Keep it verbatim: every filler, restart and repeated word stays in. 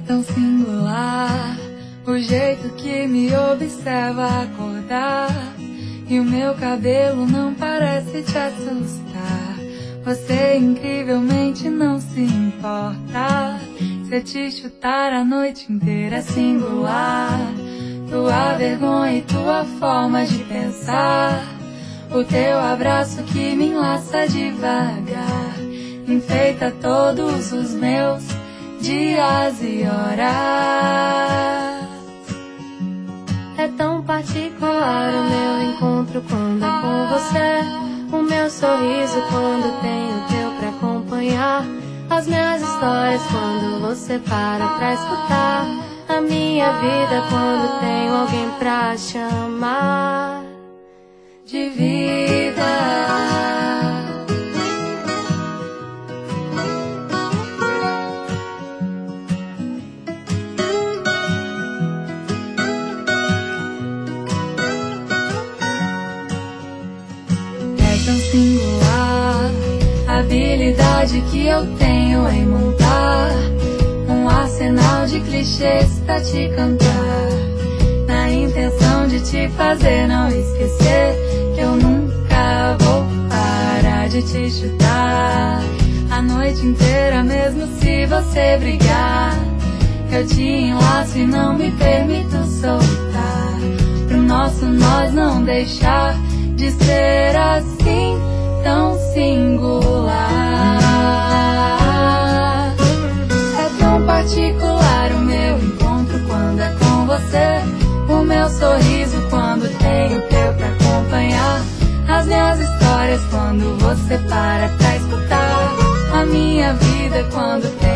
tão singular o jeito que me observa acordar, e o meu cabelo não parece te assustar. Você incrivelmente não se importa. Se eu te chutar a noite inteira é singular, tua vergonha e tua forma de pensar, o teu abraço que me enlaça devagar, enfeita todos os meus dias e horas. É tão particular o meu encontro quando é com você, o meu sorriso quando tenho teu pra acompanhar, as minhas histórias quando você para pra escutar, a minha vida quando tenho alguém pra chamar de vida. Tão singular a habilidade que eu tenho em montar um arsenal de clichês pra te cantar, na intenção de te fazer não esquecer que eu nunca vou parar de te chutar a noite inteira, mesmo se você brigar. Eu te enlaço e não me permito soltar, pro nosso nós não deixar de ser assim tão singular. É tão particular o meu encontro quando é com você, o meu sorriso quando tenho teu pra acompanhar, as minhas histórias quando você para pra escutar, a minha vida quando tenho